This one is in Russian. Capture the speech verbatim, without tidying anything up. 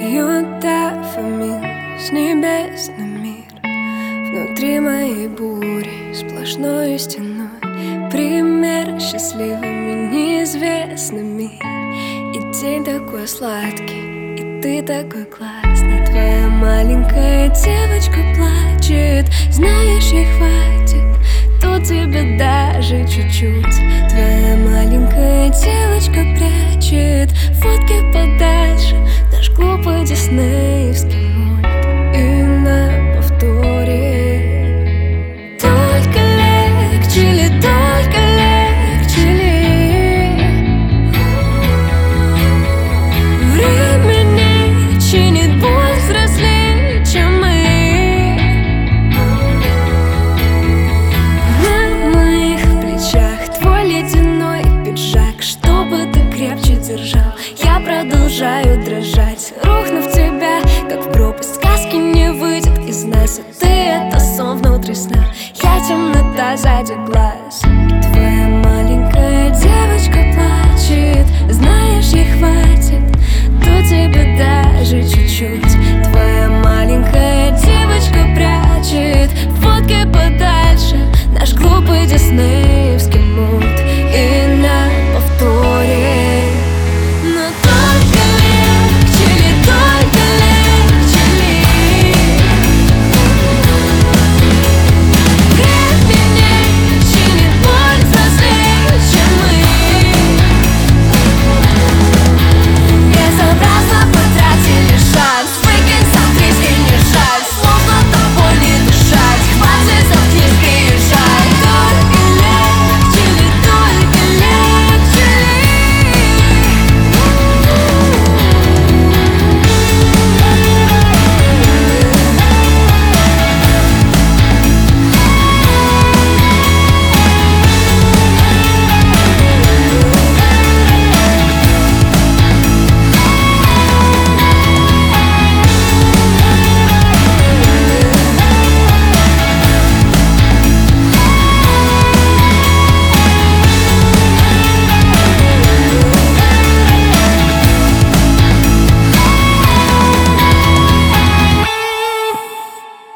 Льют дофамин с небесный мир. Внутри моей бури сплошной стеной пример счастливыми неизвестными. И день такой сладкий, и ты такой классный. Твоя маленькая девочка плачет, знаешь, ей хватит тут тебе даже чуть-чуть. Твоя маленькая девочка прячет фотки подальше наш глупый диснеевский мульт. И на повторе только легче ли, только легче ли. Время не чинит боль взрослее, чем мы. На моих плечах твой ледяной пиджак, чтобы ты крепче держал. Я продолжаю дрожать, рухнув в тебя, как в пропасть. Сказки не выйдет из нас, а ты — это сон внутри сна. Я темнота сзади глаз, и твоя маленькая девочка плачет, знаешь, ей хватит тут тебе даже чуть-чуть.